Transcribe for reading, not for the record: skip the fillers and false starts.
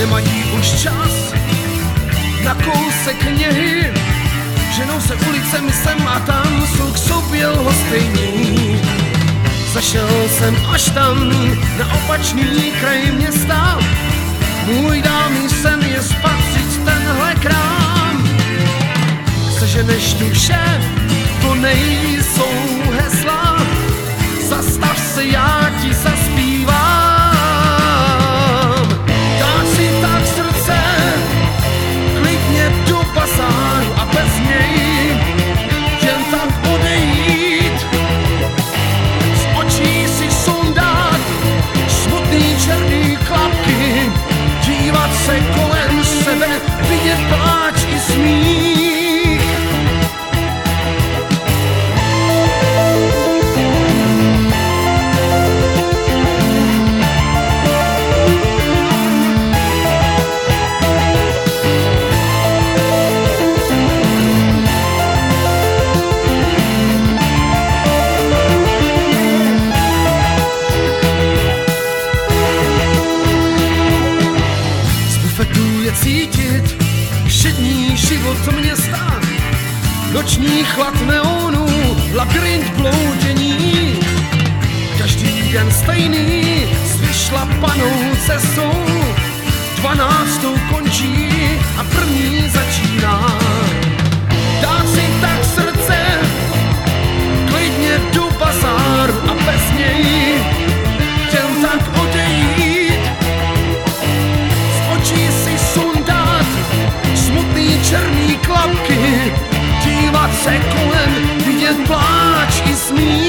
nemají už čas na kousek knihy. Ženou se ulicemi sem a tam, jsou k sobě lhostejní. Zašel jsem až tam, na opačný kraj města. Můj dávný sen je spatřit tenhle krám. Seženeš tu vše, to nejsou hesla. Zastav se, já ti zaspívám. Dát si tak srdce, klidně do bazáru a bez něj jen tak odejít. Z očí si sundat smutný černý klapky, dívat se kolem sebe, vidět pláč i smích. Cítit všední život města, noční chlad neonů, labyrint bloudění. Každý den stejný, s vyšlapanou cestou, 12. končí a první začíná. Dát si tak srdce, klidně do bazáru a bez něj jen tak odejít. Z očí si sundat smutný černý klapky, dívat se kolem, vidět pláč i smích.